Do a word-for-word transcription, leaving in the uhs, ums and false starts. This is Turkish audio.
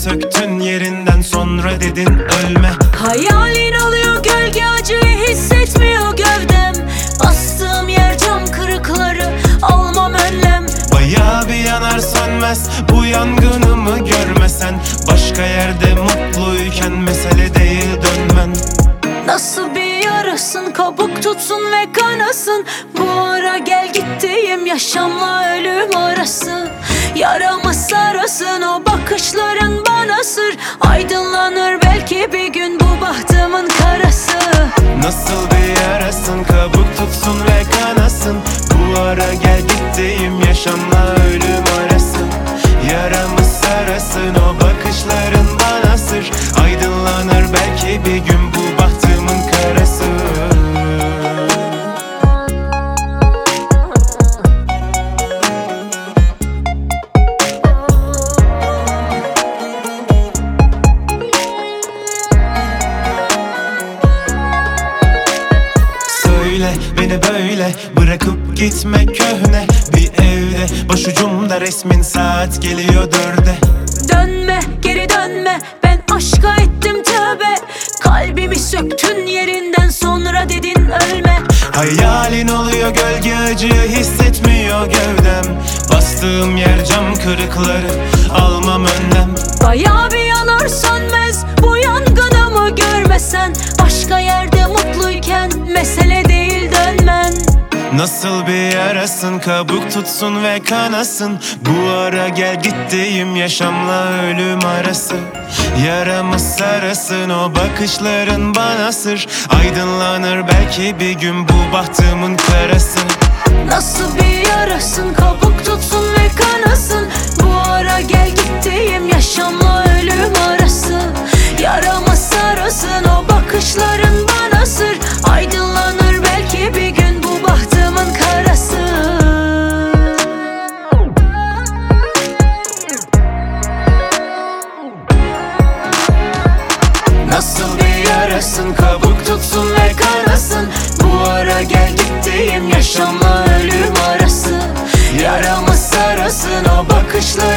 söktün yerinden, sonra dedin ölme. Hayalin oluyor gölge, acıyı hissetmiyor gövdem. Bastığım yer cam kırıkları, almam önlem. Bayağı bir yanar sönmez bu yangınımı görmesen. Başka yerde mutluyken mesele değil dönmen. Nasıl bir yarasın, kabuk tutsun ve kanasın. Bu ara gel gittiğim yaşamla ölüm arası. Yaramı sarasın o bakışların bana sır. Aydınlanır belki bir gün bu bahtımın karası. Nasıl bir yarasın, kabuk tutsun ve kanasın. Bu ara gel gittiğim yaşamla ölüm arası. Yaramı sarasın o bakışların bana sır. Aydınlanır belki bir gün bu bahtımın karası. Söyle beni böyle bırakıp gitme köhne bir evde. Başucumda resmin, saat geliyor dörde. Dönme, geri dönme, ben aşka ettim tövbe. Kalbimi söktün yerinden, sonra dedin ölme. Hayalin oluyor gölge, acıyı hissetmiyor gövdem. Bastığım yer cam kırıkları, almam önlem. Bayağı bir yanar sönmez bu yangınımı görmesen. Başka yerde mutluyken mesele değil dönmen. Nasıl bir yarasın, kabuk tutsun ve kanasın. Bu ara gel gittiğim yaşamla ölüm arası. Yaramı sarasın o bakışların bana sır. Aydınlanır belki bir gün bu bahtımın karası. Nasıl bir yarasın, kabuk tutsun ve kanasın. Bu ara gel gittiğim yaşamla ölüm arası. Yaramı sarasın o bakışların bana sır. Aydınlanır belki bir gün bu bahtımın karası. Nasıl bir yarasın, kabuk tutsun ve kanasın. Bu ara gel gittiğim yaşamla ölüm arası. Yaramı sarasın o bakışlar